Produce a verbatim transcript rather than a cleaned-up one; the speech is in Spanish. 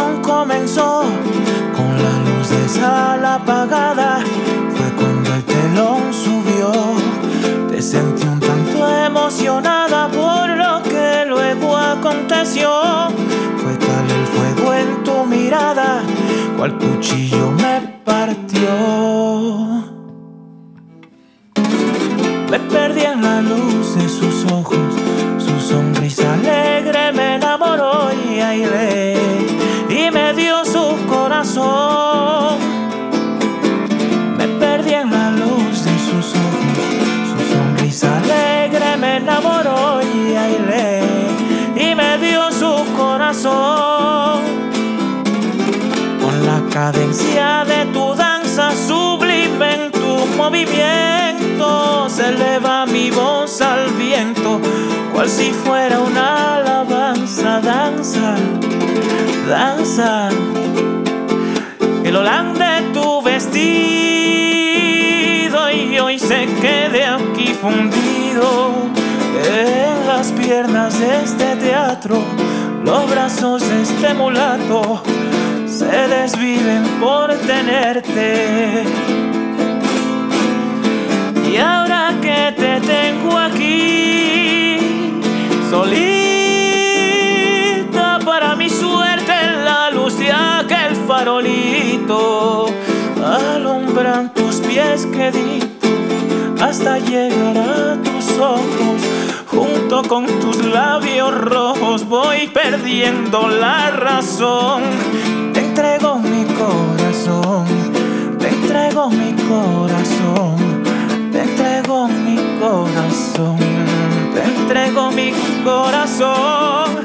canción comenzó con la luz de sala apagada. Fue cuando el telón subió. Te sentí un tanto emocionada por lo que luego aconteció. Fue tal el fuego en tu mirada, cual cuchillo me partió. Me perdí en la luz de sus ojos, su sonrisa alegre me enamoró y aire y me dio su corazón. Me perdí en la luz de sus ojos, su sonrisa alegre me enamoró y aire y me dio su corazón. Con la cadencia de tu danza sublime en tu movimiento se eleva mi voz al viento, cual si fuera una alabanza. Danza, danza, el olán de tu vestido y hoy se quede aquí fundido en las piernas de este teatro. Los brazos de este mulato se desviven por tenerte. Y ahora que te tengo aquí, solita, para mi suerte en la luz de aquel farolito, alumbran tus pies quedito hasta llegar a tus ojos. Junto con tus labios rojos voy perdiendo la razón. Te entrego mi corazón, te entrego mi corazón. Te entrego mi corazón, te entrego mi corazón.